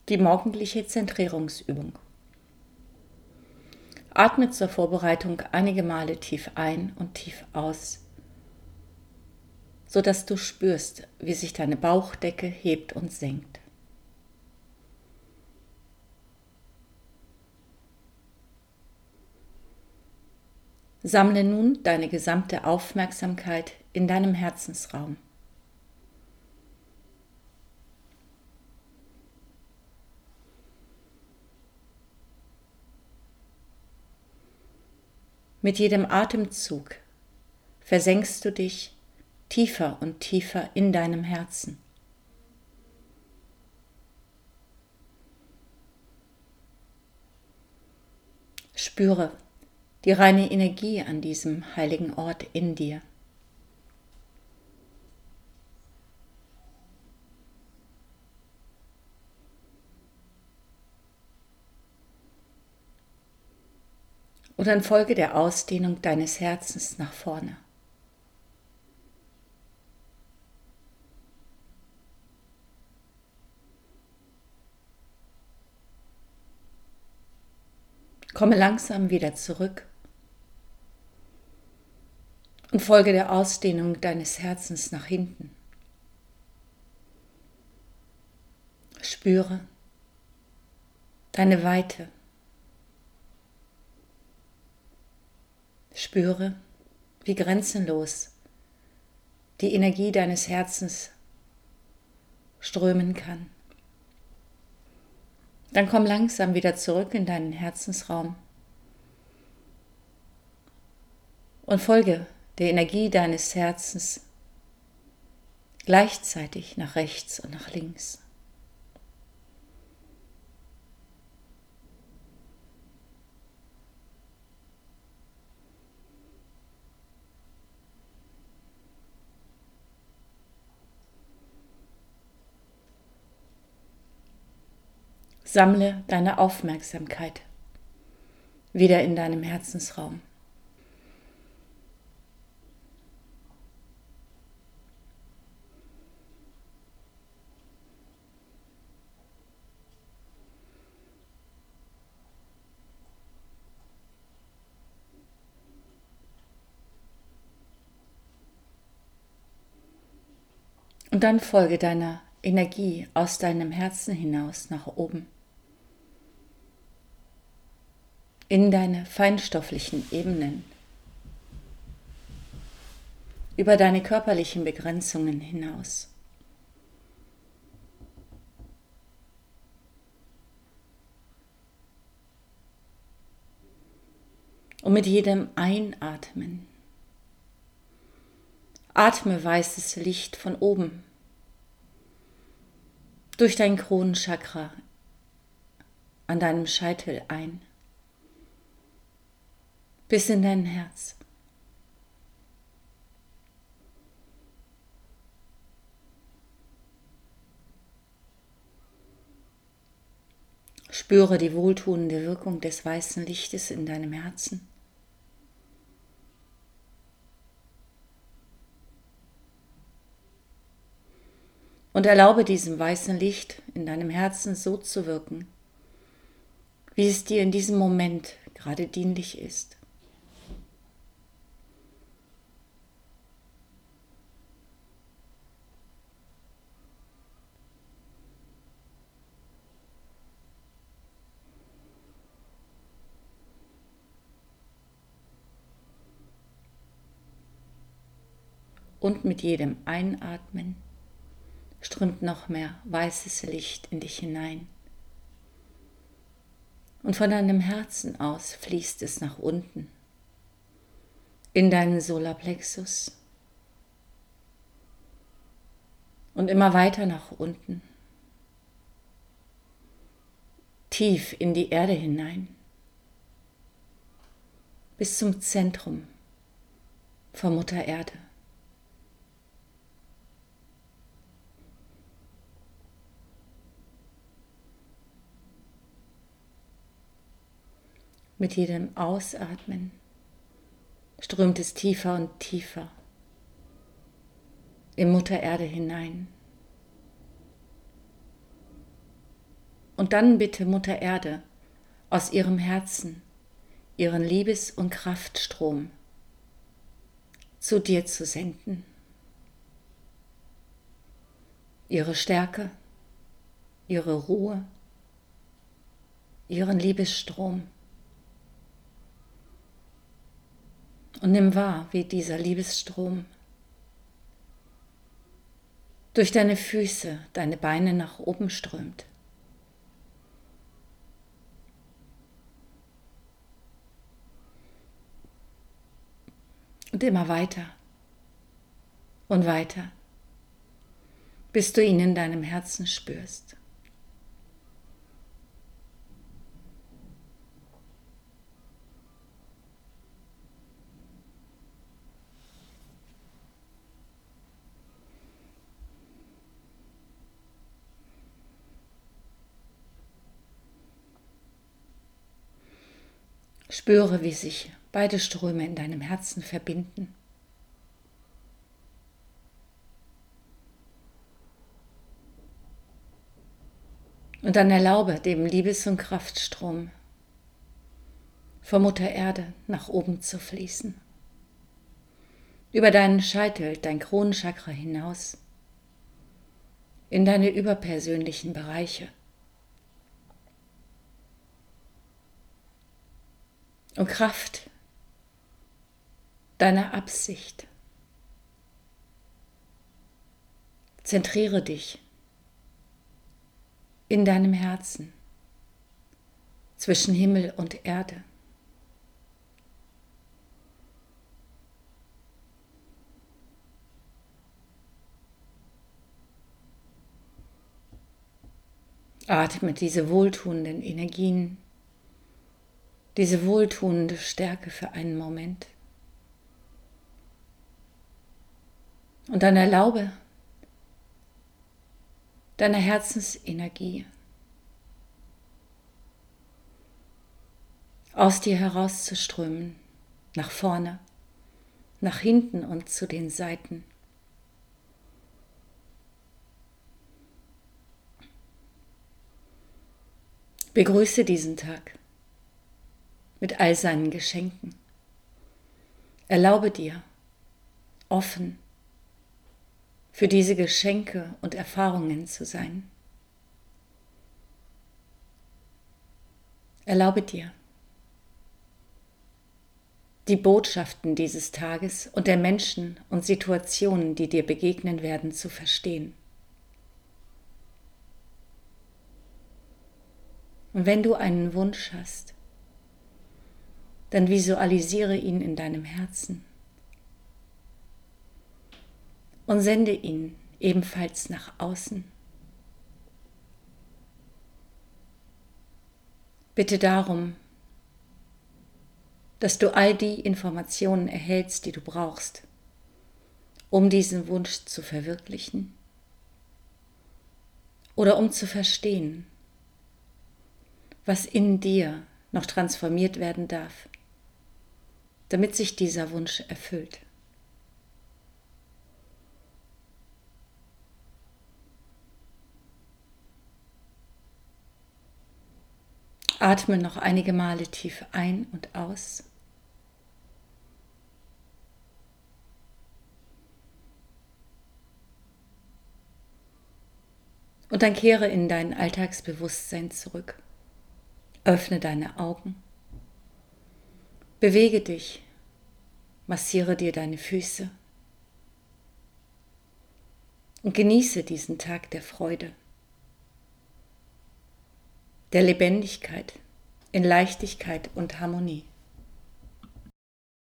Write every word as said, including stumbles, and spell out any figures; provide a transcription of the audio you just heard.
Die morgendliche Zentrierungsübung. Atme zur Vorbereitung einige Male tief ein und tief aus, sodass du spürst, wie sich deine Bauchdecke hebt und senkt. Sammle nun deine gesamte Aufmerksamkeit in deinem Herzensraum. Mit jedem Atemzug versenkst du dich tiefer und tiefer in deinem Herzen. Spüre die reine Energie an diesem heiligen Ort in dir. Und dann folge der Ausdehnung deines Herzens nach vorne. Komme langsam wieder zurück und folge der Ausdehnung deines Herzens nach hinten. Spüre deine Weite. Spüre, wie grenzenlos die Energie deines Herzens strömen kann. Dann komm langsam wieder zurück in deinen Herzensraum und folge der Energie deines Herzens gleichzeitig nach rechts und nach links. Sammle deine Aufmerksamkeit wieder in deinem Herzensraum. Und dann folge deiner Energie aus deinem Herzen hinaus nach oben. In deine feinstofflichen Ebenen, über deine körperlichen Begrenzungen hinaus. Und mit jedem Einatmen atme weißes Licht von oben durch dein Kronenchakra an deinem Scheitel ein, bis in dein Herz. Spüre die wohltuende Wirkung des weißen Lichtes in deinem Herzen. Und erlaube diesem weißen Licht in deinem Herzen so zu wirken, wie es dir in diesem Moment gerade dienlich ist. Und mit jedem Einatmen strömt noch mehr weißes Licht in dich hinein. Und von deinem Herzen aus fließt es nach unten, in deinen Solarplexus und immer weiter nach unten, tief in die Erde hinein, bis zum Zentrum von Mutter Erde. Mit jedem Ausatmen strömt es tiefer und tiefer in Mutter Erde hinein. Und dann bitte Mutter Erde aus ihrem Herzen ihren Liebes- und Kraftstrom zu dir zu senden. Ihre Stärke, ihre Ruhe, ihren Liebesstrom. Und nimm wahr, wie dieser Liebesstrom durch deine Füße, deine Beine nach oben strömt. Und immer weiter und weiter, bis du ihn in deinem Herzen spürst. Spüre, wie sich beide Ströme in deinem Herzen verbinden. Und dann erlaube dem Liebes- und Kraftstrom von Mutter Erde nach oben zu fließen. Über deinen Scheitel, dein Kronenchakra hinaus, in deine überpersönlichen Bereiche. Und Kraft deiner Absicht. Zentriere dich in deinem Herzen zwischen Himmel und Erde. Atme diese wohltuenden Energien, diese wohltuende Stärke für einen Moment. Und dann erlaube deiner Herzensenergie aus dir herauszuströmen, nach vorne, nach hinten und zu den Seiten. Begrüße diesen Tag mit all seinen Geschenken. Erlaube dir, offen für diese Geschenke und Erfahrungen zu sein. Erlaube dir, die Botschaften dieses Tages und der Menschen und Situationen, die dir begegnen werden, zu verstehen. Und wenn du einen Wunsch hast, dann visualisiere ihn in deinem Herzen und sende ihn ebenfalls nach außen. Bitte darum, dass du all die Informationen erhältst, die du brauchst, um diesen Wunsch zu verwirklichen oder um zu verstehen, was in dir noch transformiert werden darf, damit sich dieser Wunsch erfüllt. Atme noch einige Male tief ein und aus. Und dann kehre in dein Alltagsbewusstsein zurück. Öffne deine Augen. Bewege dich. Massiere dir deine Füße. Und genieße diesen Tag der Freude, der Lebendigkeit, in Leichtigkeit und Harmonie.